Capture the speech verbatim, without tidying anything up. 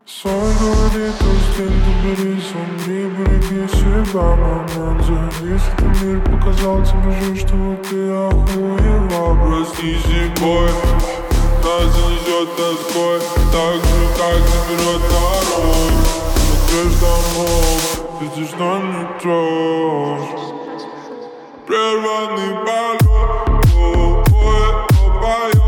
Свой говорит, остынь, добери, сомри, береги себя, момент завис. Этот мир показал тебе же, что ты охуела. Прости зимой, нас занесет тоской, так же, как заберет дорог. Смотришь домов, летишь на метро. Прерванный полет, о, ой, о, поет.